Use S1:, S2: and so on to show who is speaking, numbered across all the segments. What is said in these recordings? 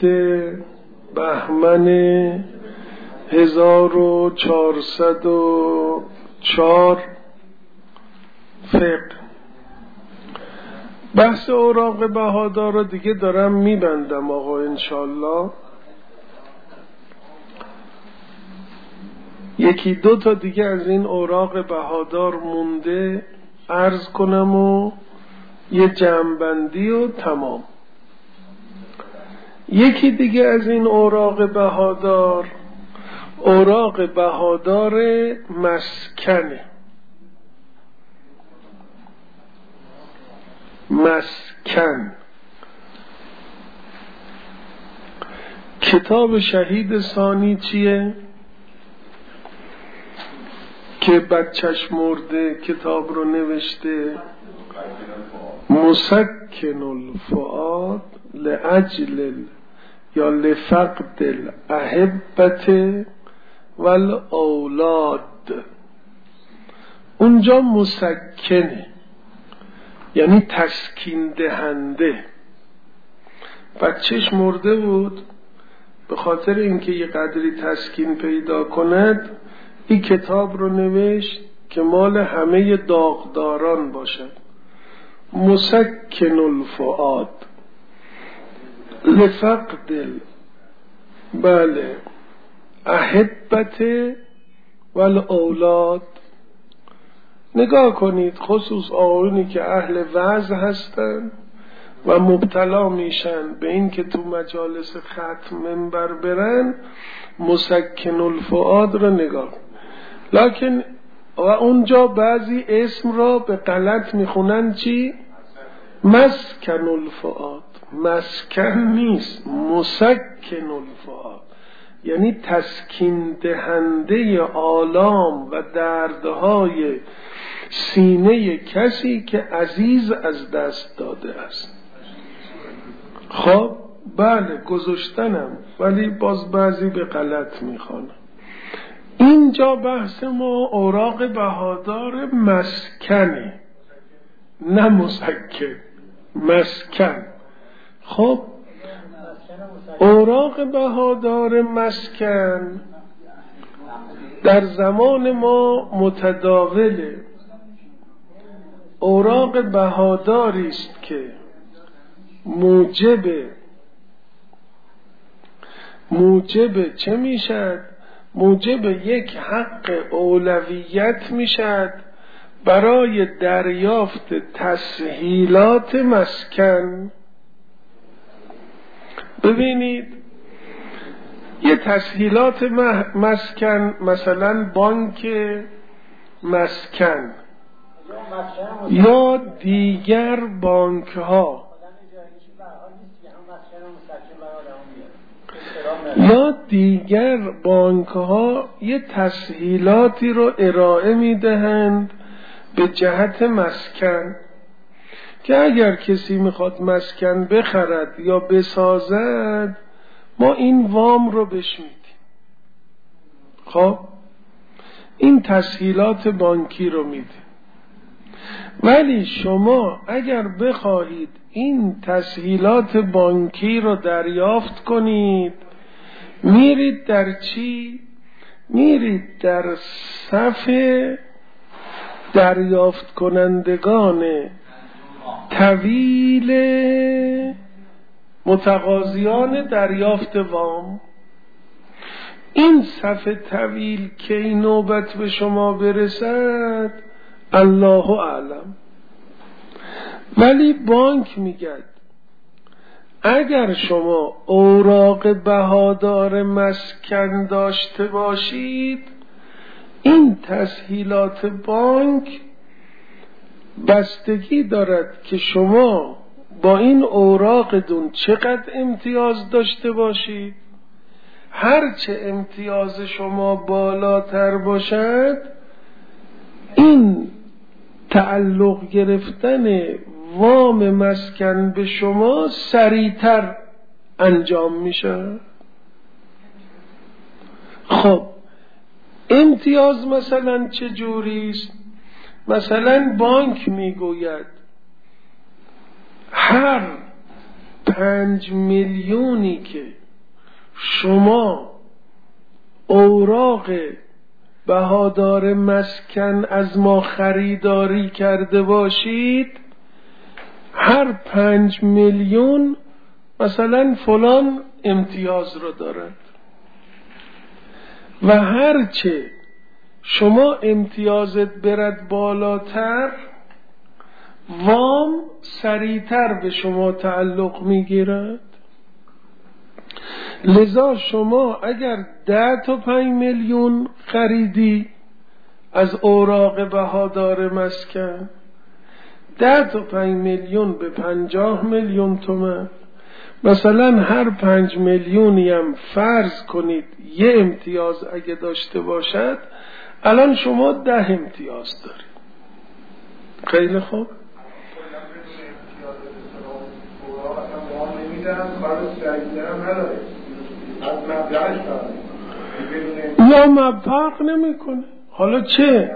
S1: بهمن 1404 فقه. بحث اوراق بهادار رو دیگه دارم میبندم آقا انشالله. یکی دو تا دیگه از این اوراق بهادار مونده عرض کنم و یه جمع‌بندی و تمام. یکی دیگه از این اوراق بهادار اوراق بهادار مسکنه. مسکن کتاب شهید ثانی چیه که بچهش مرده کتاب رو نوشته؟ مسکن الفؤاد لأجل یا لفقد الاحبت والاولاد. اونجا مسکنه یعنی تسکین دهنده. بچهش مرده بود، به خاطر اینکه یه قدری تسکین پیدا کند این کتاب رو نوشت که مال همه داغداران باشد. مسکن الفؤاد لفقد بله احبت والاولاد. نگاه کنید خصوص آقایونی که اهل وعظ هستن و مبتلا میشن به این که تو مجالس ختم منبر برن، مسکن الفؤاد رو نگاه. لکن و اونجا بعضی اسم را به غلط میخونن چی؟ مسکن الفؤاد. مسکن نیست، مسکن الفؤاد یعنی تسکین دهنده آلام و دردهای سینه کسی که عزیز از دست داده است. خب بله گذاشتنم، ولی باز بعضی به غلط میخوانم. اینجا بحث ما اوراق بهادار مسکنه، نه مسکن، مسکن. خب اوراق بهادار مسکن در زمان ما متداوله. اوراق بهاداری است که موجب چه میشد؟ موجب یک حق اولویت میشد برای دریافت تسهیلات مسکن. ببینید یه تسهیلات مسکن، مثلا بانک مسکن یا دیگر بانک ها یه تسهیلاتی رو ارائه میدهند به جهت مسکن که اگر کسی میخواد مسکن بخرد یا بسازد ما این وام رو بهش میدیم. خب این تسهیلات بانکی رو میدیم. ولی شما اگر بخواهید این تسهیلات بانکی رو دریافت کنید، میرید در چی؟ میرید در صف دریافت کنندگان طویل متقاضیان دریافت وام. این صف طویل که این نوبت به شما برسد الله اعلم. ولی بانک میگد اگر شما اوراق بهادار مسکن داشته باشید، این تسهیلات بانک بستگی دارد که شما با این اوراقتون چقدر امتیاز داشته باشید. هرچه امتیاز شما بالاتر باشد، این تعلق گرفتن وام مسکن به شما سریعتر انجام میشه. خب امتیاز مثلا چه جوریست؟ مثلا بانک میگوید هر 5 میلیونی که شما اوراق بهادار مسکن از ما خریداری کرده باشید، هر 5 میلیون مثلا فلان امتیاز رو دارد و هرچه شما امتیازت برد بالاتر وام سریعتر به شما تعلق میگیرد. لذا شما اگر 10 تا 5 میلیون خریدی از اوراق بهادار مسکن، 10 تا 5 میلیون به 50 میلیون تومان، مثلا هر 5 میلیونی هم فرض کنید یه امتیاز اگه داشته باشد، الان شما 10 امتیاز دارید. خیلی خوب. یا فرق نمیکنه. حالا چه؟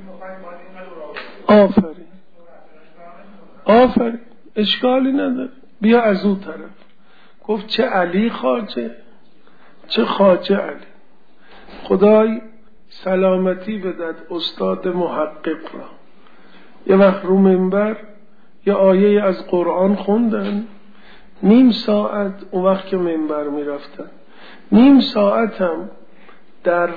S1: آفرین اشکالی نداره. بیا از اون طرف. گفت چه علی خواجه، چه خواجه علی. خدای سلامتی بدد استاد محقق را. یه وقت رو منبر یه آیه از قرآن خوندن، نیم ساعت اون وقت که منبر می رفتن، نیم ساعت هم در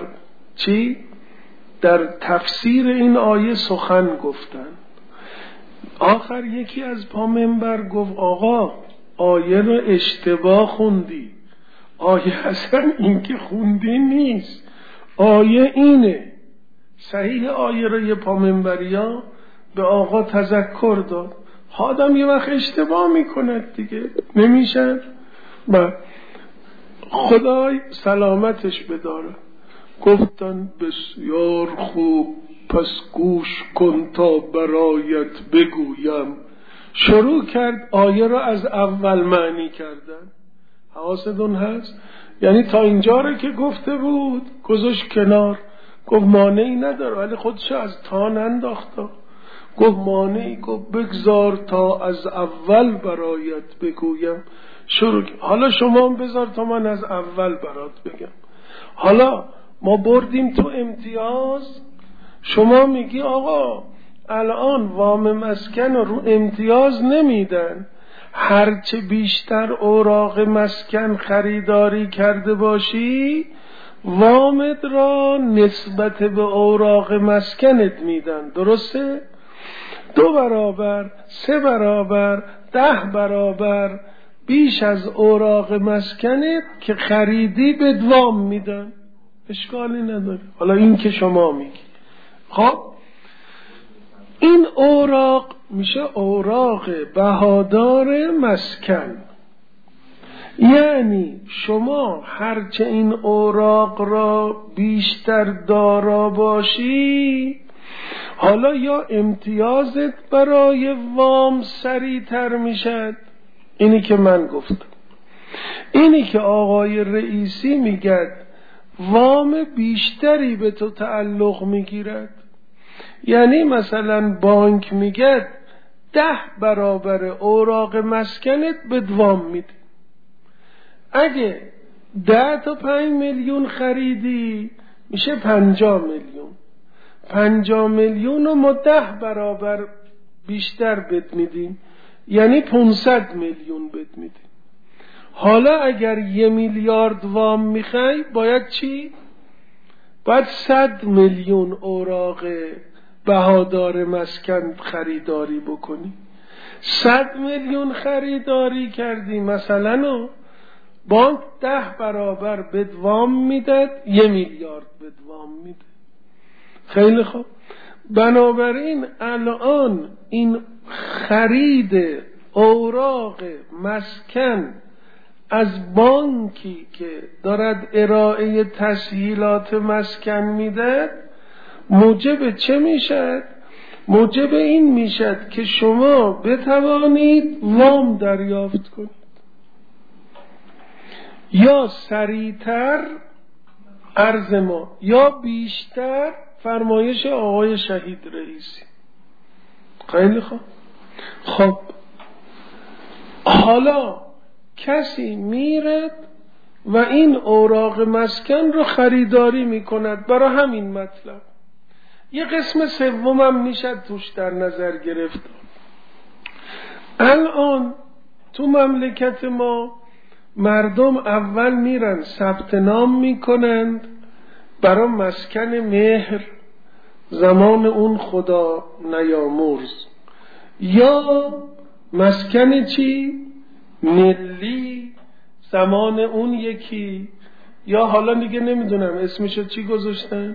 S1: در تفسیر این آیه سخن گفتن. آخر یکی از پا منبر گفت آقا آیه رو اشتباه خوندی، آیه اصلا این که خوندی نیست، آیه اینه. صحیح آیه رو یه پا منبریا به آقا تذکر داد. آدم یه وقت اشتباه میکند دیگه، نمیشه. و خدای سلامتش بداره. گفتن بسیار خوب، پس گوش کن تا برایت بگویم. شروع کرد آیه را از اول معنی کردن. حواستون هست؟ یعنی تا اینجا رو که گفته بود گذاشت کنار، گفت مانعی نداره، ولی خودش از تا ننداخته. گفت مانعی، گفت بگذار تا از اول برایت بگویم. شروع. حالا شما هم بذار تا من از اول برات بگم. حالا ما بردیم تو امتیاز، شما میگی آقا الان وام مسکن رو امتیاز نمیدن، هرچه بیشتر اوراق مسکن خریداری کرده باشی وامت را نسبت به اوراق مسکنت میدن. درسته؟ 2 برابر، 3 برابر، 10 برابر بیش از اوراق مسکنت که خریدی به وام میدن. اشکالی نداره. حالا این که شما میگی. خب این اوراق میشه اوراق بهادار مسکن. یعنی شما هرچه این اوراق را بیشتر دارا باشی، حالا یا امتیازت برای وام سریعتر میشد، اینی که من گفتم، اینی که آقای رئیسی میگه وام بیشتری به تو تعلق میگیرد. یعنی مثلا بانک میگه 10 برابر اوراق مسکنت به وام میده. اگه 10 تا 5 میلیون خریدی میشه 50 میلیون. 50 میلیون رو ما 10 برابر بیشتر بد میدیم، یعنی 500 میلیون بد میدیم. حالا اگر 1 میلیارد وام میخوای باید چی؟ باید 100 میلیون اوراق بهادار مسکن خریداری بکنی. 100 میلیون خریداری کردی مثلا بانک 10 برابر بد وام میداد، 1 میلیارد بد وام میده. خیلی خوب. بنابراین الان این خرید اوراق مسکن از بانکی که دارد ارائه تسهیلات مسکن میده موجب چه میشد؟ موجب این میشد که شما بتوانید وام دریافت کنید، یا سریعتر عرض ما یا بیشتر فرمایش آقای شهید رئیسی. خیلی خوب. خب حالا کسی میرد و این اوراق مسکن رو خریداری میکند برای همین مطلب. یه قسم سومم میشه توش در نظر گرفت. الان تو مملکت ما مردم اول میرن ثبت نام میکنند برای مسکن مهر زمان اون خدا نیامرز، یا مسکن چی؟ ملی زمان اون یکی، یا حالا دیگه نمیدونم اسمشو چی گذاشتن،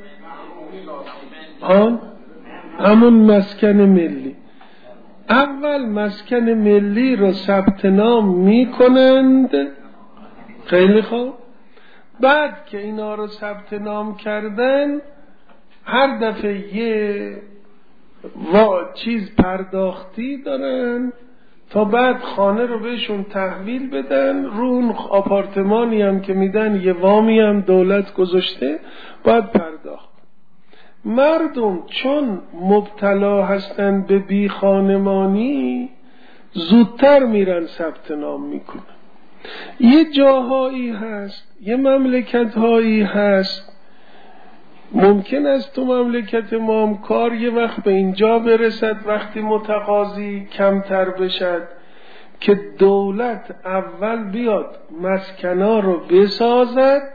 S1: همون مسکن ملی. اول مسکن ملی رو ثبت نام میکنند. خیلی خوب. بعد که اینا رو ثبت نام کردن هر دفعه یه چیز پرداختی دارن تا بعد خانه رو بهشون تحویل بدن. رو اون آپارتمانی هم که میدن یه وامی هم دولت گذاشته باید پرداخت. مردم چون مبتلا هستن به بی خانمانی زودتر میرن ثبت نام میکنن. یه جاهایی هست، یه مملکت هایی هست، ممکن است تو مملکت ما هم کار یه وقت به اینجا برسد وقتی متقاضی کمتر بشد که دولت اول بیاد مسکنا رو بسازد،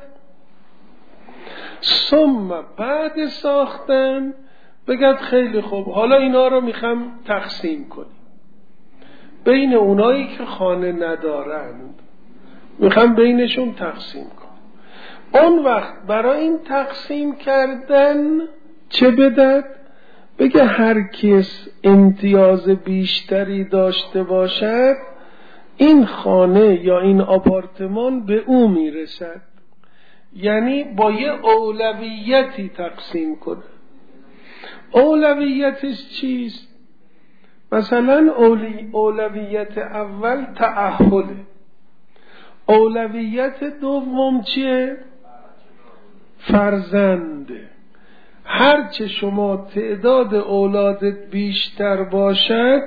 S1: ثم بعد ساختن بگد خیلی خوب حالا اینا رو میخوام تقسیم کنیم بین اونایی که خانه ندارند، میخوام بینشون تقسیم کنیم. اون وقت برای این تقسیم کردن چه بدد؟ بگه هر کس امتیاز بیشتری داشته باشد این خانه یا این آپارتمان به او میرسد. یعنی با یه اولویتی تقسیم کنه. اولویتش چیست؟ مثلا اولویت اول تأهله، اولویت دوم چیه؟ فرزنده. هرچه شما تعداد اولادت بیشتر باشد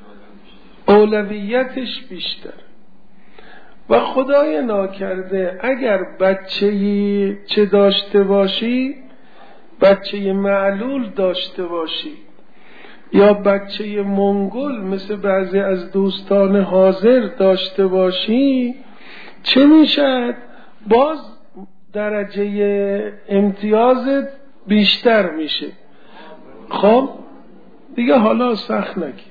S1: اولویتش بیشتر. و خدای ناکرده اگر بچه‌ای چه داشته باشی، بچه معلول داشته باشی یا بچه منگول مثل بعضی از دوستان حاضر داشته باشی، چه میشد؟ باز درجه امتیازت بیشتر میشه. خب دیگه حالا سخت نگیر.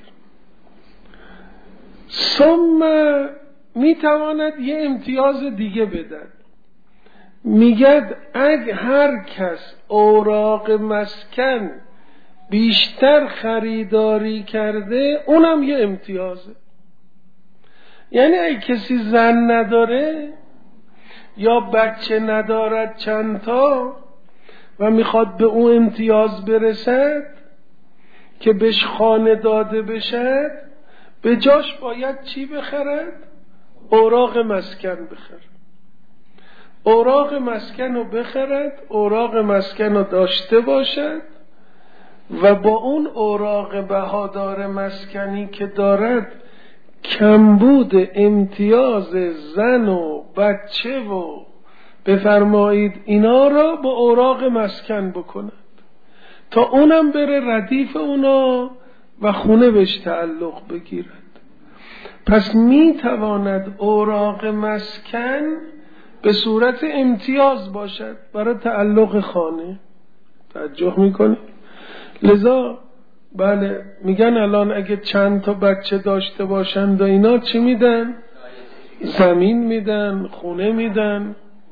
S1: ثم میتواند یه امتیاز دیگه بدن. میگد اگه هر کس اوراق مسکن بیشتر خریداری کرده اونم یه امتیازه. یعنی اگه کسی زن نداره یا بچه ندارد چند تا و میخواد به اون امتیاز برسد که بهش خانه داده بشد، به جاش باید چی بخرد؟ اوراق مسکن بخرد. اوراق مسکن رو بخرد، اوراق مسکن رو داشته باشد و با اون اوراق بهادار مسکنی که دارد کمبود امتیاز زن و بچه و بفرمایید اینا را با اوراق مسکن بکند تا اونم بره ردیف اونا و خونه بهش تعلق بگیرد. پس می تواند اوراق مسکن به صورت امتیاز باشد برای تعلق خانه. توجه میکنی؟ لذا بله میگن الان اگه چند تا بچه داشته باشند و اینا چی میدن؟ زمین میدن، خونه میدن،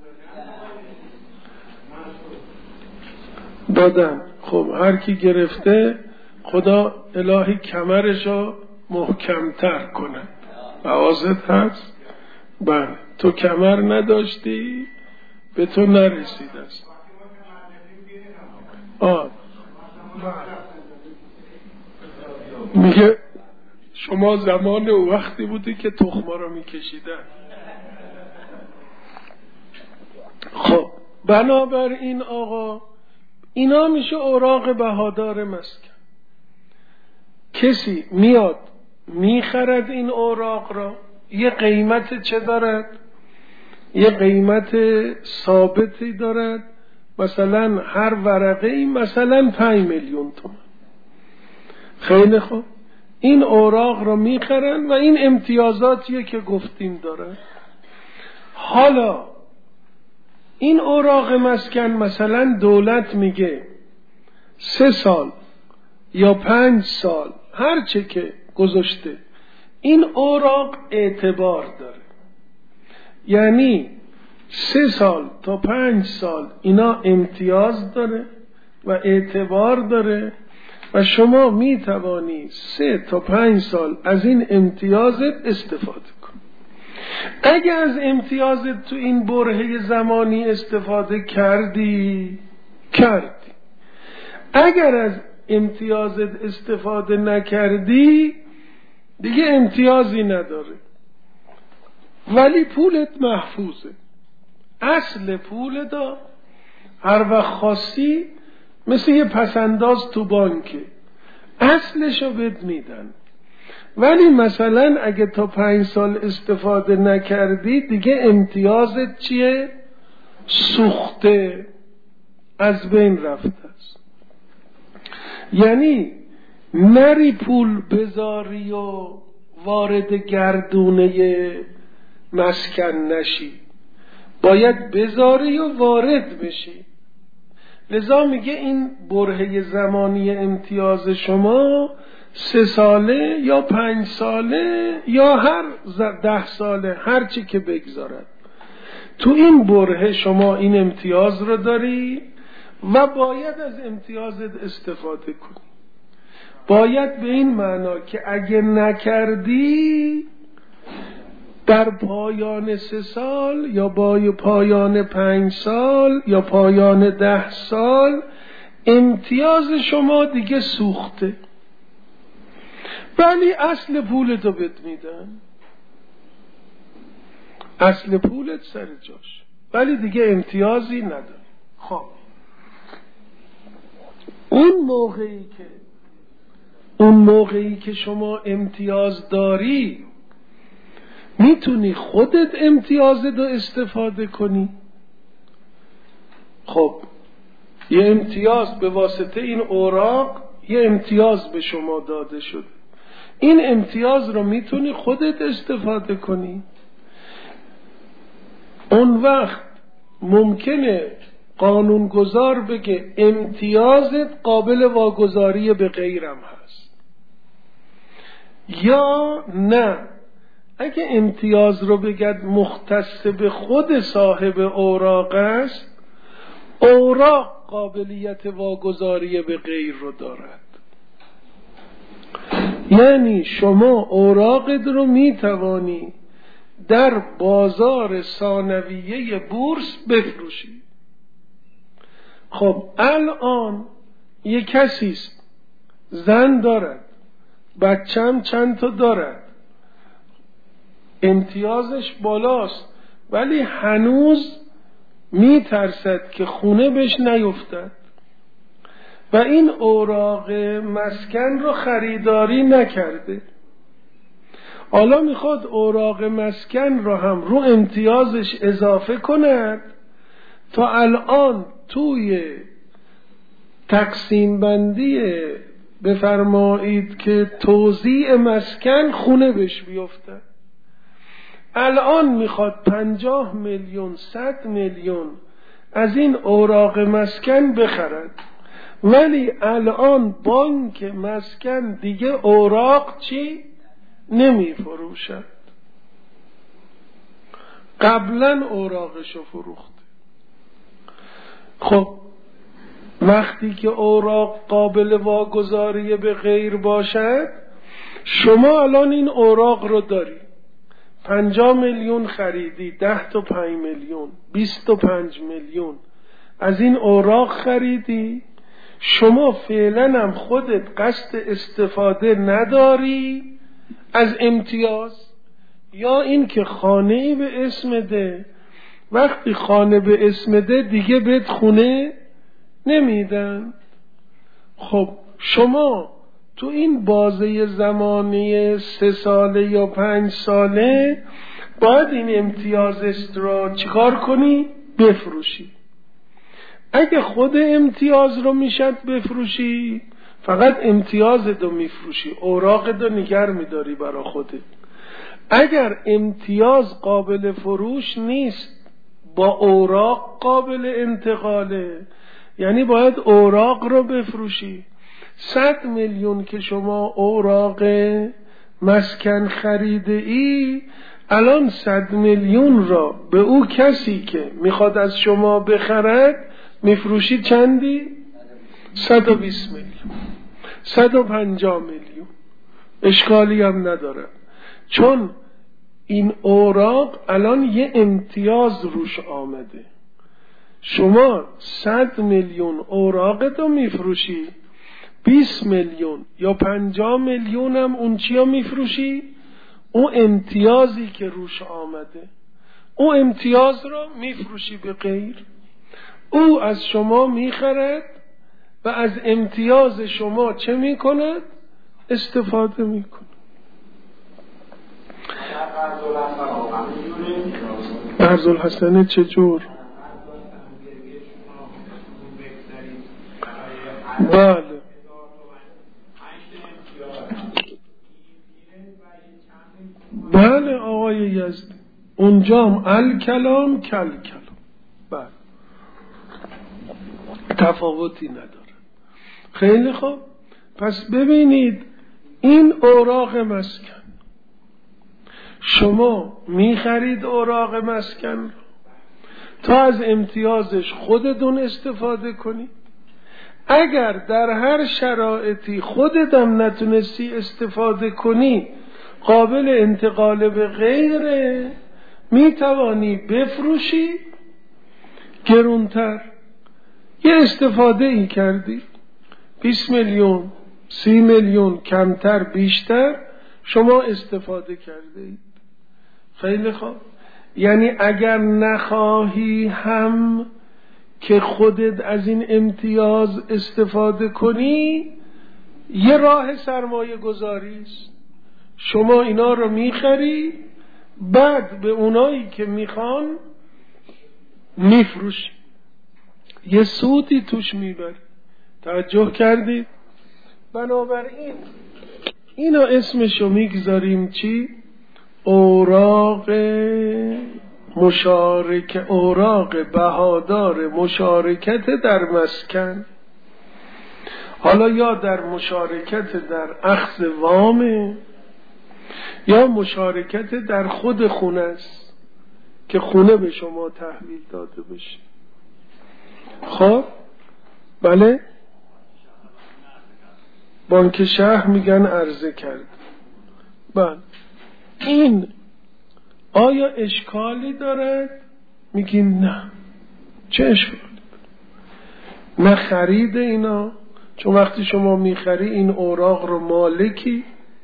S1: دادن. خب هر کی گرفته خدا الهی کمرشو محکمتر کنه. حواست هست؟ بله تو کمر نداشتی به تو نرسید است. میگه شما زمان او وقتی بودی که تخما رو میکشیدن. خب بنابراین آقا اینا میشه اوراق بهادار مسکن. کسی میاد میخرد این اوراق را یه قیمت چه دارد؟ یه قیمت ثابتی دارد. مثلا هر ورقه این مثلا 5 میلیون تومان. خیلی خوب، این اوراق رو میخرن و این امتیازاتیه که گفتیم دارن. حالا این اوراق مسکن مثلا دولت میگه 3 سال یا 5 سال هر چه که گذاشته این اوراق اعتبار داره، یعنی 3 سال تا 5 سال اینا امتیاز داره و اعتبار داره و شما می توانی 3 تا 5 سال از این امتیازت استفاده کن. اگه از امتیازت تو این برهه زمانی استفاده کردی. اگر از امتیازت استفاده نکردی دیگه امتیازی نداره، ولی پولت محفوظه. اصل پول دا هر وقت خواستی مثل یه پسنداز تو بانکه، اصلشو بهت میدن. ولی مثلا اگه تا 5 سال استفاده نکردی دیگه امتیازت چیه؟ سوخته، از بین رفته است. یعنی نری پول بذاری و وارد گردونه مسکن نشی، باید بذاری و وارد بشی. لذا میگه این برهه زمانی امتیاز شما 3 ساله یا 5 ساله یا هر 10 ساله، هر چی که بگذارد، تو این برهه شما این امتیاز رو داری و باید از امتیازت استفاده کنی. باید به این معنا که اگه نکردی در پایان 3 سال یا با پایان 5 سال یا پایان 10 سال امتیاز شما دیگه سوخته، ولی اصل پولتو بهت میدن، اصل پولت سر جاش، ولی دیگه امتیازی نداره. خب اون موقعی که شما امتیاز داری میتونی خودت امتیازت رو استفاده کنی. خب یه امتیاز به واسطه این اوراق، یه امتیاز به شما داده شده، این امتیاز رو میتونی خودت استفاده کنی. اون وقت ممکنه قانونگذار بگه امتیازت قابل واگذاری به غیرم هست، یا نه اگه امتیاز رو بگد مختص به خود صاحب اوراق است، اوراق قابلیت واگذاری به غیر رو دارد. یعنی شما اوراقت رو میتوانی در بازار ثانویه بورس بفروشی. خب الان یک کسی است، زن دارد، بچم چند تا دارد، امتیازش بالاست، ولی هنوز میترسد که خونه بهش نیفتد و این اوراق مسکن رو خریداری نکرده. حالا میخواد اوراق مسکن رو هم رو امتیازش اضافه کند تا الان توی تقسیم بندی بفرمایید که توزیع مسکن خونه بهش بیفته. الان میخواد 50 میلیون 100 میلیون از این اوراق مسکن بخرد، ولی الان بانک مسکن دیگه اوراق چی نمی فروشد، قبلا اوراقشو فروخته. خب وقتی که اوراق قابل واگذاری به غیر باشد، شما الان این اوراق رو داری، 50 میلیون خریدی، 10 تا 5 میلیون 25 میلیون از این اوراق خریدی، شما فعلا هم خودت قصد استفاده نداری از امتیاز، یا این که خانه‌ای به اسم ده، وقتی خانه به اسم ده دیگه بهت خونه نمیدن. خب شما تو این بازه زمانی 3 ساله یا 5 ساله باید این امتیازت را چیکار کنی؟ بفروشی. اگه خود امتیاز رو میشد بفروشی، فقط امتیازت رو میفروشی، اوراقت رو نگر میداری برا خودت. اگر امتیاز قابل فروش نیست، با اوراق قابل انتقاله، یعنی باید اوراق رو بفروشی. 100 میلیون که شما اوراق مسکن خریده ای، الان 100 میلیون را به او کسی که میخواد از شما بخرد میفروشید چندی؟ 120 میلیون، 150 میلیون. اشکالی هم نداره، چون این اوراق الان یه امتیاز روش آمده. شما 100 میلیون اوراقت رو میفروشی، 20 میلیون یا 50 میلیون هم اون چیا میفروشی؟ اون امتیازی که روش آمده، اون امتیاز را میفروشی به غیر. او از شما میخرد و از امتیاز شما چه میکند؟ استفاده میکند. قرض الحسنه چجور؟ بله بله آقای یزدی، اونجام الکلام کل کلام. بله تفاوتی نداره. خیلی خوب، پس ببینید این اوراق مسکن، شما میخرید اوراق مسکن تا از امتیازش خودتون استفاده کنید. اگر در هر شرایطی خودتم نتونستی استفاده کنی، قابل انتقال به غیره، میتوانی بفروشی گرونتر. یه استفاده ای کردی، 20 میلیون 30 میلیون کمتر بیشتر شما استفاده کرده اید. خیلی خوب، یعنی اگر نخواهی هم که خودت از این امتیاز استفاده کنی، یه راه سرمایه گذاری است. شما اینا رو میخری، بعد به اونایی که میخوان میفروشی، یه سودی توش میبری. توجه کردید؟ بنابراین اینا اسمشو میگذاریم چی؟ اوراق مشارکت، اوراق بهادار مشارکت در مسکن. حالا یا در مشارکت در اخذ وامه، یا مشارکت در خود خونه است که خونه به شما تحویل داده بشه. خب بله، بانک شهر میگن عرضه کرد. بله، این آیا اشکالی دارد؟ میگیم نه. چه اشکالی دارد؟ نه خرید اینا، چون وقتی شما میخری این اوراق رو مالکی،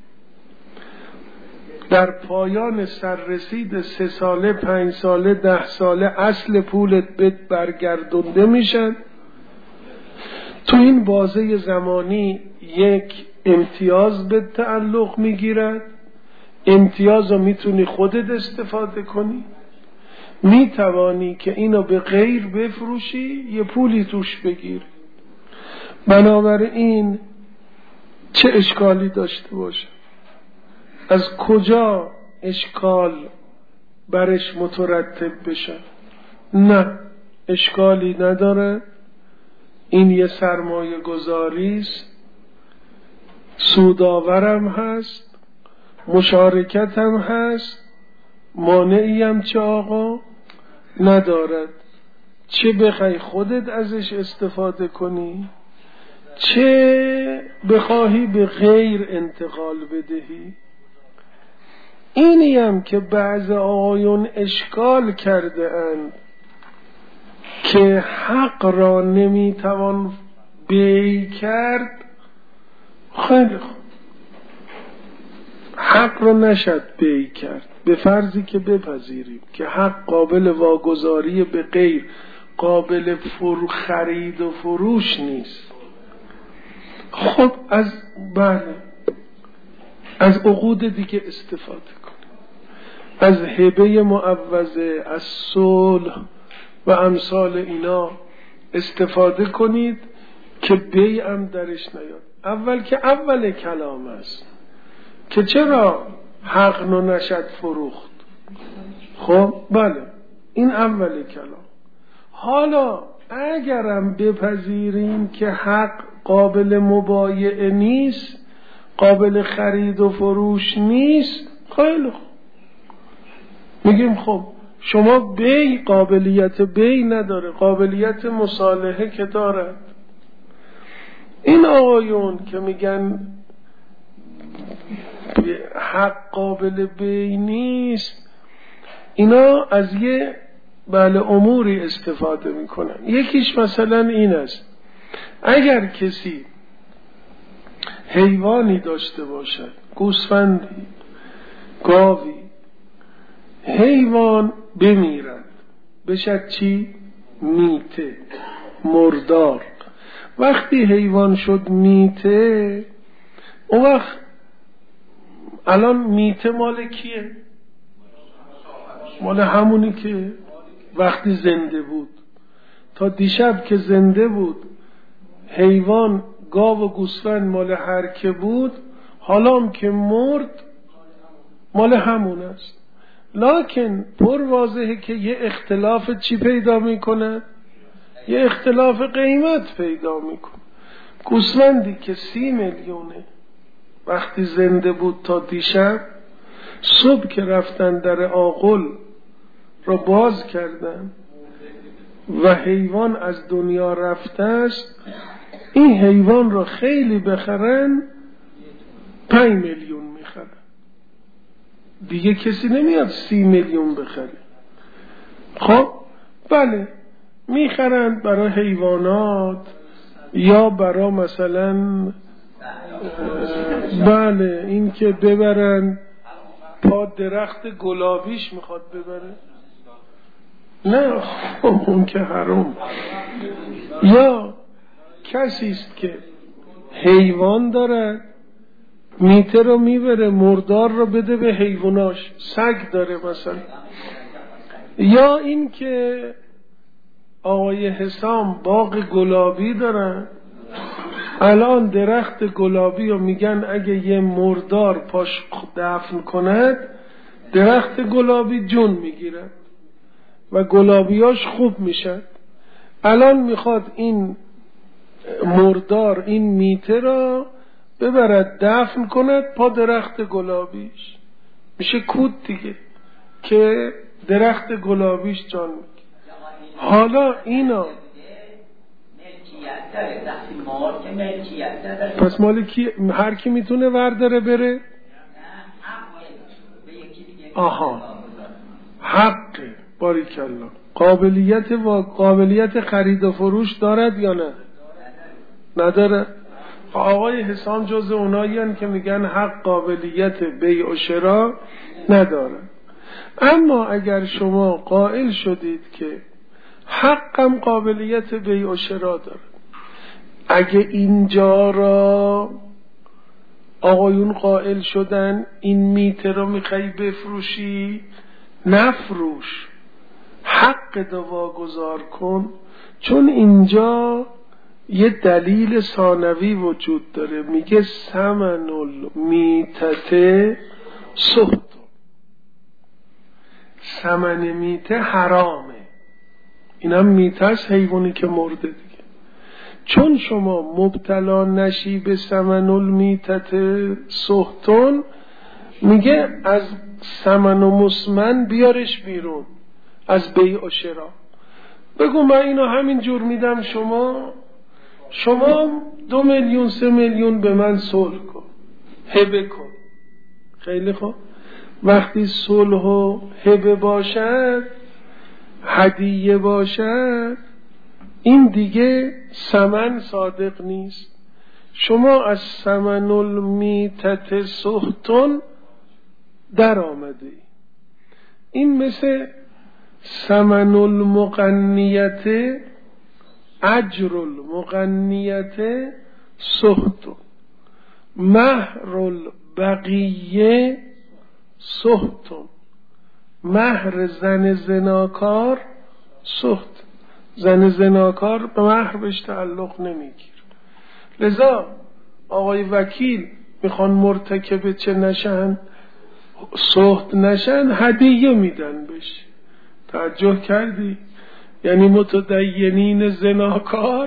S1: در پایان سررسید 3 ساله 5 ساله 10 ساله اصل پولت بهت برگردونده میشن. تو این بازه زمانی یک امتیاز به تعلق میگیرد. امتیاز رو میتونی خودت استفاده کنی، میتوانی که اینو به غیر بفروشی، یه پولی توش بگیری. بنابراین چه اشکالی داشته باشه؟ از کجا اشکال برش مترتب بشه؟ نه، اشکالی نداره. این یه سرمایه گذاریست، سودآورم هست، مشارکت هم هست، مانعی هم چه آقا ندارد. چه بخوای خودت ازش استفاده کنی، چه بخواهی به غیر انتقال بدهی. اینی هم که بعض آقایون اشکال کرده اند که حق را نمیتوان بیع کرد. خیلی خوب، حق را نشد بیع کرد، به فرضی که بپذیریم که حق قابل واگذاری به غیر، قابل خرید و فروش نیست. خب از عقود دیگه استفاده کنید، از هبه معوضه، از صلح و امثال اینا استفاده کنید که بیع هم درش نیاد. اول که اول کلام است که چرا حق نشد فروخت. خب بله این اول کلام. حالا اگرم بپذیریم که حق قابل مبایعه نیست، قابل خرید و فروش نیست، خیلی خوب میگیم خب شما بیع قابلیت بیع نداره، قابلیت مصالحه که دارد. این آقایون که میگن حق قابل بیع نیست، اینا از یه اموری استفاده میکنن. یکیش مثلا این است، اگر کسی حیوانی داشته باشد، گوسفندی، گاوی، حیوان بمیرد بشد چی؟ میته، مردار. وقتی حیوان شد میته، اون وقت الان میته مال کیه؟ مال همونی که وقتی زنده بود. تا دیشب که زنده بود حیوان، گاو و گوسفند مال هر که بود، حالا هم که مرد مال همون است. لکن پر واضحه که یه اختلاف چی پیدا میکنه؟ یه اختلاف قیمت پیدا میکنه. گوسفندی که 30 میلیونه وقتی زنده بود تا دیشب، صبح که رفتن در آغل را باز کردن و حیوان از دنیا رفته است، این حیوان را خیلی بخرن 5 میلیون میخرن. دیگه کسی نمیاد 30 میلیون بخره. خب بله میخرند برای حیوانات یا برای مثلا بله این که ببرن پا درخت گلابیش میخواد ببره، نه خب اون که حرام. یا کسی است که حیوان داره، میته رو میبره، مردار رو بده به حیواناش، سگ داره مثلا. یا این که آقای حسام باغ گلابی دارن، الان درخت گلابی رو میگن اگه یه مردار پاش دفن کند درخت گلابی جون میگیره و گلابیاش خوب میشن. الان میخواد این مردار این میته را ببرد دفن کند پا درخت گلابیش، میشه کود دیگه که درخت گلابیش جان میگیره. حالا اینا پس مال کی؟ هر کی میتونه ورداره بره؟ آها حق. باریکالله. قابلیت خرید و فروش دارد یا نه؟ نداره. آقای حسام جز اونایی هستند که میگن حق قابلیت بیع و شرا نداره. اما اگر شما قائل شدید که حقم قابلیت بیع و شرا داره، اگه اینجا را آقایون قائل شدن این میته رو میخوای بفروشی، نفروش، حق دو واگذار کن، چون اینجا یه دلیل ثانوی وجود داره، میگه ثمن المیتة سحت. ثمن میته حرامه، اینم میته است، حیوانی که مرده دیگه. چون شما مبتلا نشی به ثمن المیتة سحت، میگه از ثمن و مسمن بیارش بیرون از بیع و شرا. بگو من اینو همین جور میدم شما 2 میلیون 3 میلیون به من صلح کن، هبه کن. خیلی خوب. وقتی صلح و هبه باشد، هدیه باشد، این دیگه ثمن صادق نیست. شما از ثمن المیتة سحت در آمده. این مثل ثمن المغنیت، اجر المغنیت سهتون، مهر البقیه سهتون، مهر زن زناکار سهت. زن زناکار به مهر بهش تعلق نمیگیر. لذا آقای وکیل میخوان مرتکب چه نشن، سهت نشن، هدیه میدن بهش. توجه کردی؟ یعنی متدینین زناکار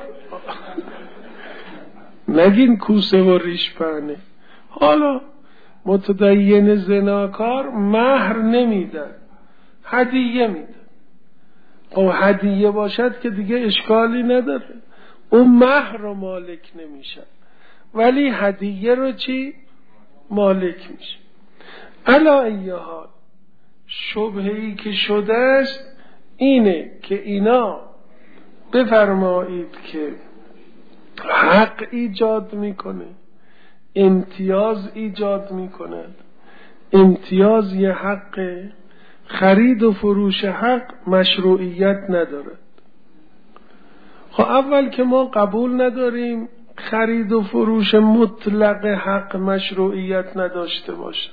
S1: نگین کوسه و ریش پهنه. حالا متدین زناکار مهر نمیدن، هدیه میدن. خب هدیه باشد که دیگه اشکالی نداره، اون مهر رو مالک نمیشن، ولی هدیه رو چی؟ مالک میشه. علا ای حال شبهه‌ای که شده است اینه که اینا بفرمایید که حق ایجاد میکنه، امتیاز ایجاد میکنه. امتیاز یه حق، خرید و فروش حق مشروعیت ندارد. خب اول که ما قبول نداریم خرید و فروش مطلق حق مشروعیت نداشته باشه.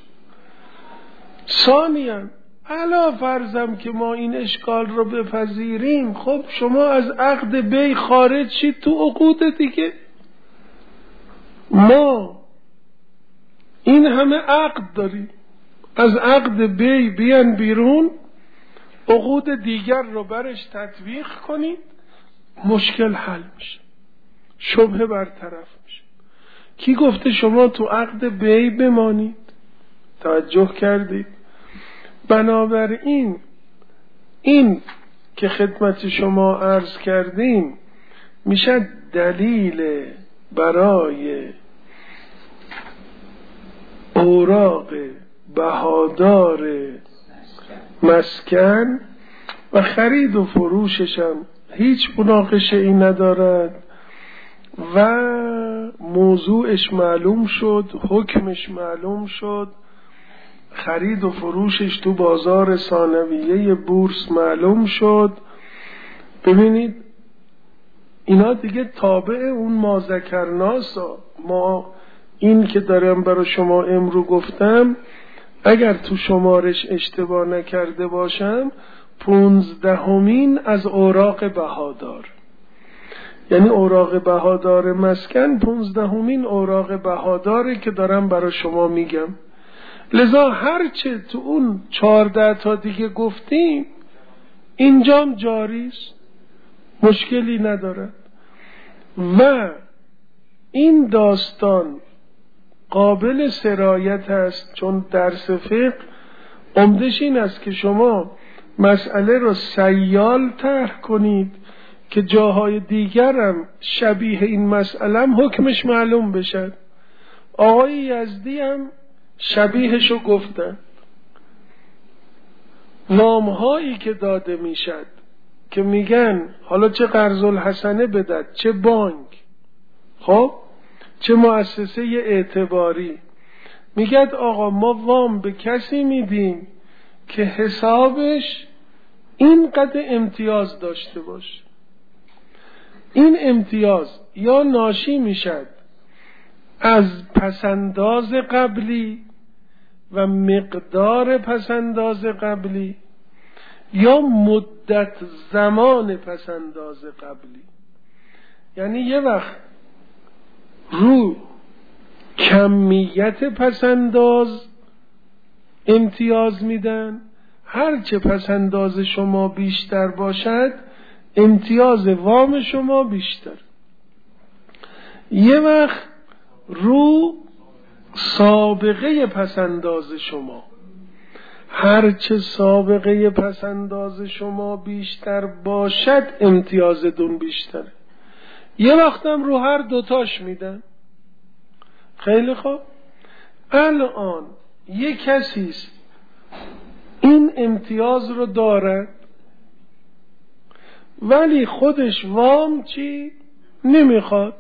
S1: ثانیاً علا فرضم که ما این اشکال رو بپذیریم، خب شما از عقد بی خارج شید تو عقود دیگه. ما این همه عقد داریم، از عقد بی بیان بیرون، عقود دیگر رو برش تطبیق کنید، مشکل حل میشه، شبهه برطرف میشه. کی گفته شما تو عقد بی بمانید؟ توجه کردید؟ بنابراین این که خدمت شما عرض کردیم میشه دلیل برای اوراق بهادار مسکن و خرید و فروشش هم هیچ مناقشه ای ندارد و موضوعش معلوم شد، حکمش معلوم شد، خرید و فروشش تو بازار ثانویه بورس معلوم شد. ببینید اینا دیگه تابع اون ما ذکرناسا. ما این که دارم برای شما امرو گفتم اگر تو شمارش اشتباه نکرده باشم 15مین از اوراق بهادار، یعنی اوراق بهادار مسکن 15مین اوراق بهاداره که دارم برای شما میگم. لذا هرچه تو اون 14 تا دیگه گفتیم اینجام جاریست، مشکلی ندارد. و این داستان قابل سرایت است، چون درس فقه عمدش این است که شما مسئله رو سیال طرح کنید که جاهای دیگرم شبیه این مسئله هم حکمش معلوم بشد. آقای یزدی هم شبیهشو گفتن. نامهایی که داده میشد که میگن حالا چه قرض الحسنه بدد، چه بانک، خب چه مؤسسه اعتباری، میگد آقا ما وام به کسی میدیم که حسابش اینقدر امتیاز داشته باشه. این امتیاز یا ناشی میشد از پسنداز قبلی و مقدار پسنداز قبلی یا مدت زمان پسنداز قبلی. یعنی یه وقت رو کمیت پسنداز امتیاز میدن، هرچه پسنداز شما بیشتر باشد امتیاز وام شما بیشتر. یه وقت رو سابقه پسنداز شما، هرچه سابقه پسنداز شما بیشتر باشد امتیاز دون بیشتر. یه وقتم رو هر دوتاش میدن. خیلی خوب، الان یه کسیست این امتیاز رو دارد ولی خودش وام چی نمیخواد.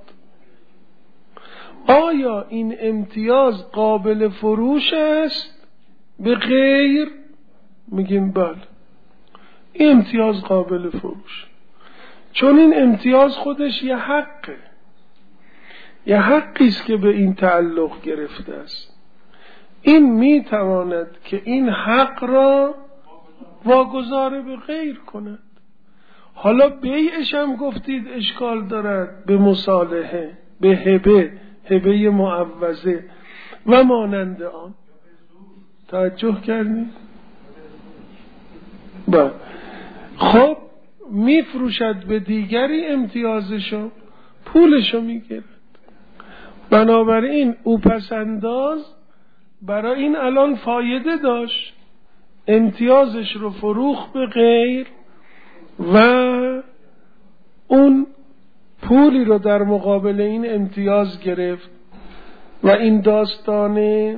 S1: آیا این امتیاز قابل فروش است؟ به غیر میگیم بله، این امتیاز قابل فروش، چون این امتیاز خودش یه حقه. یه حقی است که به این تعلق گرفته است. این میتواند که این حق را واگذار به غیر کند. حالا بیعش هم گفتید اشکال دارد، به مصالحه، به هبه معوضه و مانند آن. توجه کردید؟ با خب میفروشد به دیگری امتیازشو، پولشو میگیرد. بنابراین او پسنداز برای این الان فایده داشت، امتیازش رو فروخت به غیر و اون پولی رو در مقابل این امتیاز گرفت. و این داستان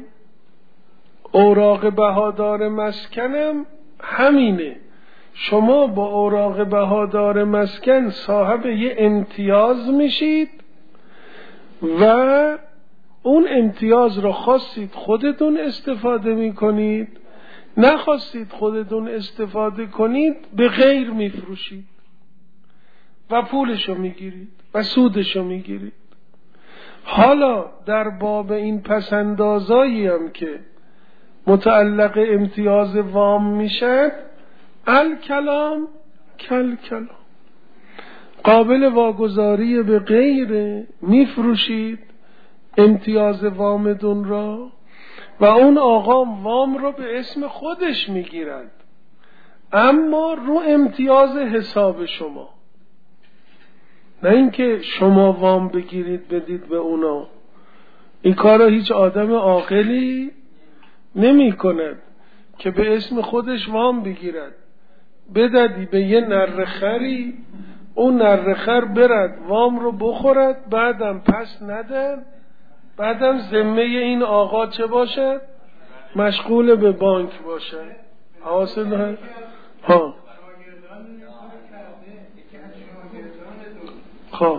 S1: اوراق بهادار مسکنم همینه. شما با اوراق بهادار مسکن صاحب یه امتیاز میشید و اون امتیاز رو خواستید خودتون استفاده میکنید، نخواستید خودتون استفاده کنید به غیر میفروشید و پولشو میگیرید و سودشو میگیرید. حالا در باب این پسندازایی هم که متعلق امتیاز وام میشد، الکلام کل کلام، قابل واگذاری به غیر، میفروشید امتیاز وامدون را و اون آقا وام رو به اسم خودش میگیرد، اما رو امتیاز حساب شما، نه اینکه شما وام بگیرید بدید به اونا. این کار را هیچ آدم عاقلی نمی کند که به اسم خودش وام بگیرد، بدادی به یه نرخری، اون نرخر برد وام رو بخورد، بعدم پس ندن، بعدم ذمه این آقا چه باشد؟ مشغول به بانک باشد. حاصل هست؟ ها خب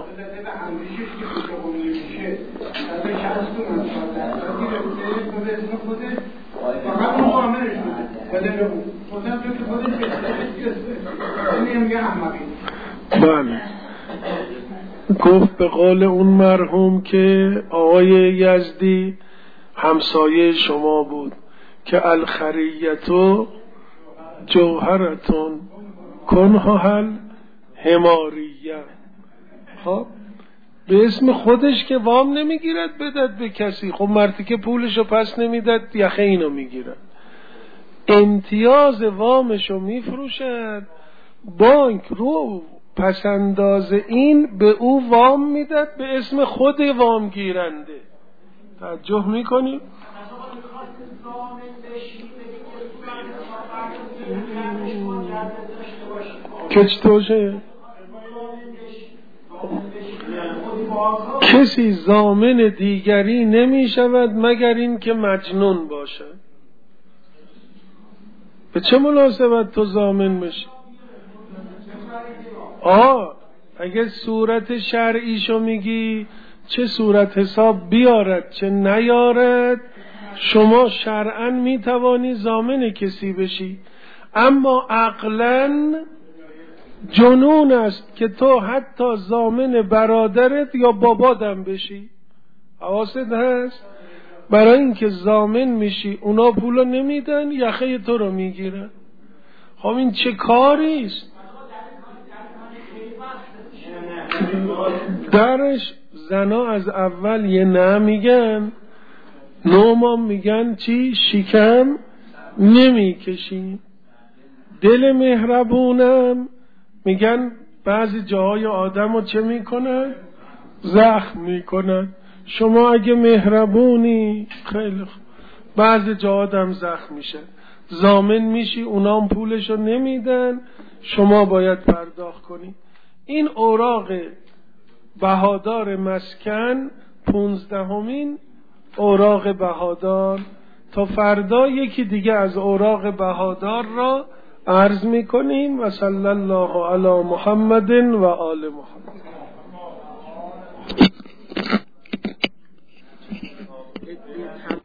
S1: بله، گفت به قول اون مرحوم که آقای یزدی همسایه شما بود که الخریتو جوهرتون کنها هل هماریه. خب به اسم خودش که وام نمیگیرد بدد به کسی، خب مرتی که پولشو پس نمیدد یخه اینو میگیرد، امتیاز وامشو میفروشد، بانک رو پسنداز این به او وام میدد به اسم خود وام گیرنده. توجه میکنی؟ که چطوره؟ کسی ضامن دیگری نمی شود مگر این که مجنون باشد. به چه مناسبت تو ضامن بشی؟ اگه صورت شرعیشو میگی چه صورت حساب بیارد چه نیارد، شما شرعاً میتوانی ضامن کسی بشی، اما عقلاً جنون است که تو حتی ضامن برادرت یا بابادم بشی. حواست هست؟ برای اینکه ضامن میشی اونا پولو نمیدن، یخه تو رو میگیرن. خب این چه کاری است؟ درش زنا از اول یه نه میگن، نومام میگن چی؟ شکم نمیکشیم. دل مهربونم میگن بعضی جاهای آدم رو چه میکنن؟ زخم میکنن. شما اگه مهربونی خیلی خوب، بعضی جا آدم زخم میشه، ضامن میشی، اونا هم پولشو نمیدن، شما باید پرداخت کنی. این اوراق بهادار مسکن 15مین اوراق بهادار. تا فردا یکی دیگه از اوراق بهادار را عرض میکنیم و صلی الله علی محمد و آل محمد.